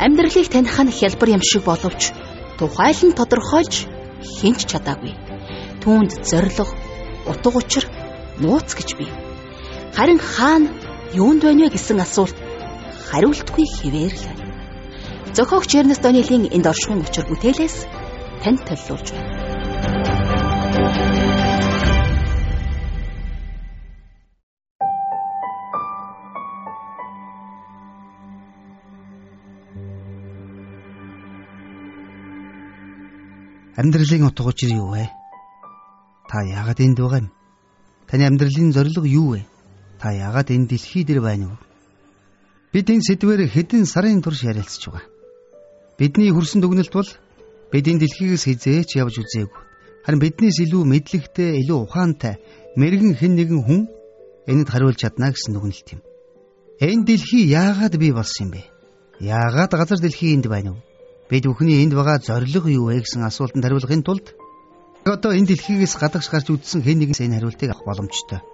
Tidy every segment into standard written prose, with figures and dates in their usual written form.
Амьдралыг таних нь хялбар юм шиг боловч тухайлан тодорхойлж хинч чадаагүй. Түүнд зориг, утга учир, нууц гэж бий. Харин хаана юунд байна вэ гэсэн асуулт хариултгүй хэвээр л байна. Зохиогч Эрнест Даниэлийн энд оршихуйн учир бүтээлээс танд төлөвлөж байна. Амьдралын утга учир юу вэ? Та яагаад энд байгаа юм? Таны амьдралын зорилго юу вэ? Та яагаад энэ дэлхий дээр байна вэ? Бид энэ сэдвээр хэдэн сарын турш ярилцж байгаа. Бидний хүрсэн дүгнэлт бол бид энэ дэлхийгээс хизээч явж үзээгүй. Харин биднээс илүү мэдлэгтэй, илүү ухаантай мэрэгэн хэн нэгэн хүн энэд хариулж чадна гэсэн дүгнэлт юм. Энэ дэлхий яагаад бий болсон юм бэ? Яагаад газар дэлхий энд байна вэ? Бид бүхний энд байгаа зорилго юу вэ гэсэн асуултанд хариулахын тулд одоо энэ дэлхийгээс гадагш гарч үзсэн хэн нэгнээс энэ хариултыг авах боломжтой.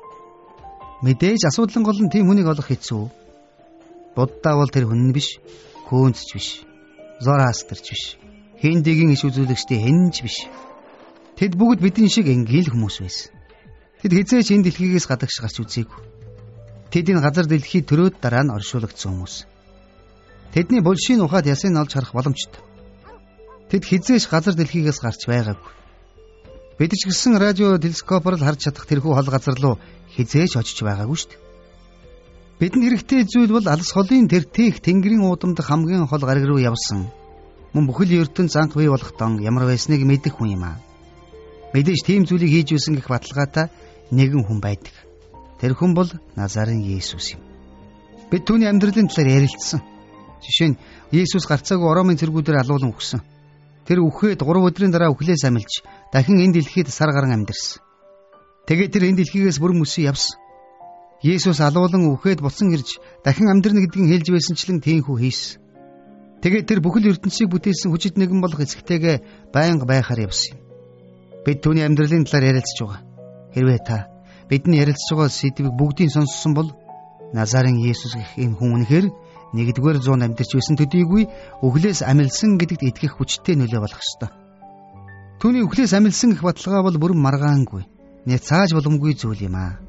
Мэдээж асуудлын гол нь тийм хүнийг олох хэцүү. Буддаа бол тэр хүн нь биш, Көнцч биш, Зороастрч биш, Хиндигийн иш үзүүлэгчдийн хэн ч биш. Тэд бүгд бидний шиг энгийн хүмүүс байсан. Тэд хизээч энэ дэлхийгээс гадагш гарч үзээгүй. Тэд энэ газар дэлхий төрөөд дараа нь оршуулгдсан хүмүүс. Тэдний булшийн ухаад ясыг олж харах боломжтой. Тэд хизээш газар дэлхийгээс гарч байгаагүй. Бид ч гэсэн радио телескопоор л харж чадах тэрхүү хол газар руу хизээш очиж байгаагүй шүү дээ. Бидэнд хэрэгтэй зүйл бол алс холын тэр тээх тэнгэрийн уудамд хамгийн хол гариг руу явсан. Мөн бүхэл ертөнц анх бий болохдон ямар байсныг мэдэх хүн юм аа. Мэдээж тийм зүйлийг хийж үсэн гэх баталгаатай нэгэн хүн байдаг. Тэр хүн бол Назарын Есүс юм. Бид түүний амьдралын талаар ярилцсан. Жишээ нь Есүс гарцаагүй Ромын цэргүүдээр алуулан үхсэн. Тэр үхээд 3 өдрийн дараа үхлээс амилж дахин энэ дэлхийд сар гарan амьдэрсэн. Тэгээд тэр энэ дэлхийгээс бүрэн мөсөн явсан. Есүс алуулан үхээд буцан ирж дахин амьдрна гэдгийг хэлж байсанчлан тийхүү хийсэн. Тэгээд тэр бүхэл ертөнцийг бүтээсэн хүчит нэгэн болох эцэгтэйгээ байнга байхаар явсан юм. Бид түүний амьдралын талаар ярилцж байгаа. Хэрвээ та бидний ярилцж байгаа сэдвийг бүгдийг сонссон бол Назарын Есүс гэх энэ хүн үнэхээр 1-р зуунд амьдарч байсан төдийгүй үхлээс амилсан гэдэгт итгэх хүчтэй нөлөө болох ёстой. Түүний үхлээс амилсан гэх баталгаа бол бүрэн маргаангүй, няцааж боломгүй зүйл юм аа.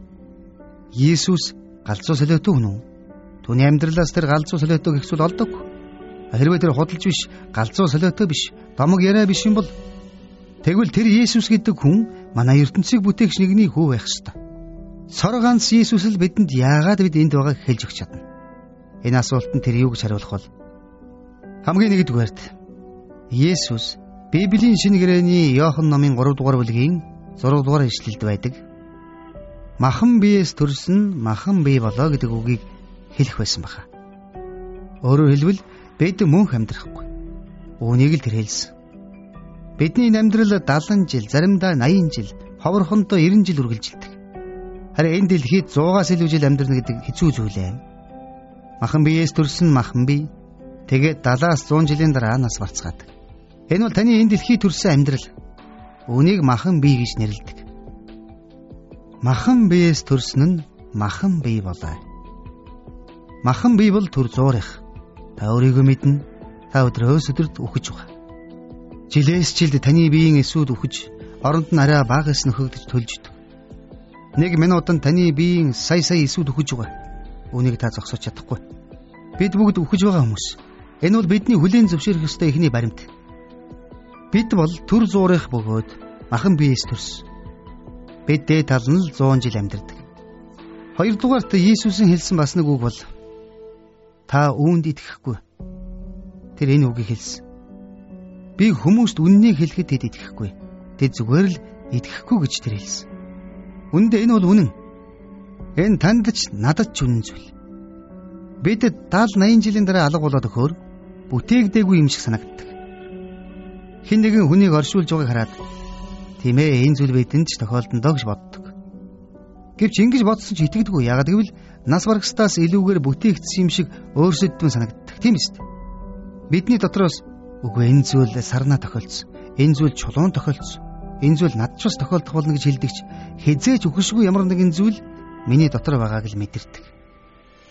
Есүс галзуу солиотой хүн үү? Түүний амьдралаас тэр галзуу солиотой гэх зүйл олдоггүй. Хэрвээ тэр худалж биш, галзуу солиотой биш, домог яриа биш юм бол тэгвэл тэр Есүс гэдэг хүн манай ертөнцийг бүтээгч нэгний хүү байх ёстой. Сор ганц Есүс л бидэнд яагаад бид энд байгааг хэлж өгч чадна. Энэ асуултанд тэр юу гэж хариулах бол хамгийн нэгдүгээрт Есүс Библийн шинэ гэрээний Иохан номын 3 дугаар бүлгийн 6 дугаар ишлэлд байдаг. Махан биеэс төрсөн махан бие болоо гэдэг үгийг хэлэх байсан баха. Өөрөөр хэлбэл бид мөнх амьдрахгүй. Үүнийг л тэр хэлсэн. Бидний амьдрал 70 жил, заримдаа 80 жил, ховорхондоо 90 жил үргэлжилдэг. Харин энэ дэлхийд 100-аас илүү жил амьдрна гэдэг хэцүү зүйл юм. Махан биеэс төрсөн махан бие тэгээд 70-аас 100 жилийн дараа нас барцгаадаг. Энэ бол таны энэ дэлхий төрсөн амьдрал. Үүнийг махан бие гэж нэрлэдэг. Махан биеэс төрсөн нь махан бие болоо. Махан бие бол төр зуурах. Та өөрийгөө мэднэ. Та өдрөөс өдөрт үхэж байгаа. Жилээс жилд таны биеийн эсүүд үхэж, оронд нь арай багаас нөхөгдөж төлж идэв. 1 минутанд таны биеийн сая эсүүд үхэж байгаа. Үүнийг та зогсоож чадахгүй. Бид бүгд үхэж байгаа хүмүүс. Энэ бол бидний хүлээн зөвшөөрөх ёстой ихний баримт. Бид бол төр зуурах бөгөөд махан биеэс төрсөн. Бид дээд тал нь 100 жил амьдардаг. Хоёрдугаарт Есүсийн хэлсэн бас нэг үг бол та үүнд итгэхгүй. Тэр энэ үгийг хэлсэн. Би хүмүүст үннийг хэлэхэд тэд итгэхгүй. Тэд зүгээр л итгэхгүй гэж тэр хэлсэн. Үндэ энэ бол үнэн. Энэ танд ч надад ч үнэн зүйл. Бид 70-80 жилийн дараа алга болоод өгөхөөр бүтээгдээгүй юм шиг санагддаг. Хэн нэгэн хүнийг оршуулж байгааг хараад тийм ээ энэ зүйл бидэнд ч тохиолдондоо гэж боддог. Гэвч ингэж бодсон ч итгэдэггүй. Яагаад гэвэл нас барагстаас илүүгээр бүтээгдсэн юм шиг өөрсөддөө санагддаг. Тийм ээ. Бидний дотроос үгүй энэ зүйл сарнаа тохиолдсон. Энэ зүйл чулуун тохиолдсон. Энэ зүйл над ч бас тохиолдох болно гэж хэлдэгч хизээч үхшгүй ямар нэгэн зүйл миний дотор байгааг л мэдэрдэг.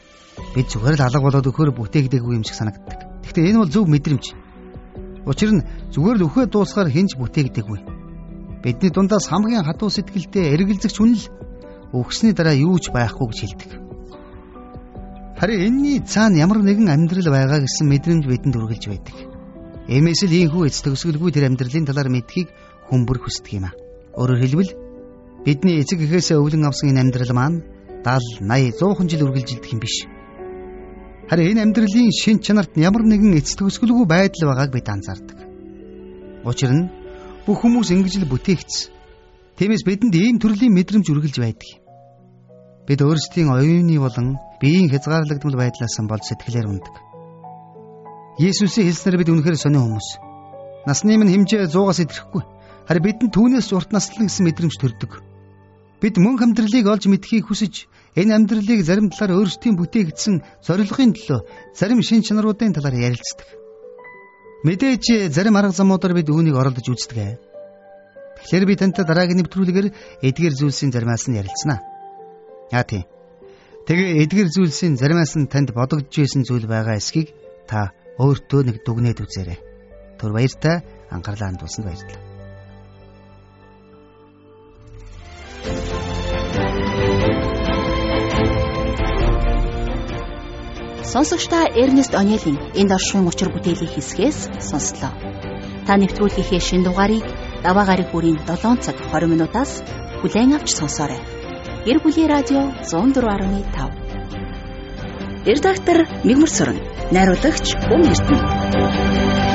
Бид зүгээр л алга болоод өгөхөөр бүтээгдээгүй юм шиг санагддаг. Гэхдээ энэ бол зөв мэдрэмж. Учир нь зүгээр л өхөө дуусгаар хинж бүтээгдээгүй. Бидний дундаас хамгийн хатуу сэтгэлтэй эргэлзэгч хүн л өгсөний дараа юу ч байхгүй гэж хэлдэг. Харин энэний цаана ямар нэгэн амьдрал байгаа гэсэн мэдрэмж бидэнд үргэлж байдаг. Эмээс л ийхүү эц төгсгөлгүй тэр амьдралын талаар мэдхийг хүн бүр хүсдэг юм а. Өөрөөр хэлбэл бидний эцэг эхээсээ өвлөн авсан энэ амьдрал маань 70, 80, 100 жил үргэлжилдэг юм биш. Харин энэ амьдралын шин чанарт ямар нэгэн эц төгсгөлгүй байдал байгааг бид анзаардаг. Учир нь бүх хүмүүс ингэж л бүтээгдсэн. Тиймээс бидэнд ийм төрлийн мэдрэмж үргэлж байдаг. Бид өөрсдийн оюуны болон биеийн хязгаарлагдмал байдлаас болж сэтгэлээр ундаг. Есүсийн хэлснээр бид үнэхээр сонио хүмүүс. Насны минь хэмжээ 100-аас идэхгүй. Харин бидэнд түүнээс урт наслан гэсэн мэдрэмж төрдөг. Бид мөнх амьдралыг олж мэдхийг хүсэж, энэ амьдралыг зарим талаар өөрсдийн бүтээгдсэн зорилгын төлөө зарим шин чанаруудын талаар ярилцдаг. Мэдээж зарим арга замуудаар бид үүнийг оролдож үздэг. Тэгэхээр би тантай дараагийн нэвтрүүлгээр эдгээр зүйлсийн заримаас нь ярилцсанаа. Тийм. Тэгээ эдгээр зүйлсийн заримаас нь танд бодогдож байсан зүйл байгаа эсхийг та өөртөө нэг дүгнээд үзээрэй. Түр баяртай анхаарлаа хандуулсанд баярлалаа. Сонсогчдаа Эрнест Онелийн энд оршихуйн учир бүтээлийн хэсгээс сонслоо. Та нэвтрүүлгийнхээ шинэ дугаарыг даваа гараг бүрийн 7 цаг 20 минутаас хүлээн авч сонсоорой. Гэр бүлийн радио 104.5. Редактор Мигмар Сүрэн, найруулагч Бөм Эрдэнэ.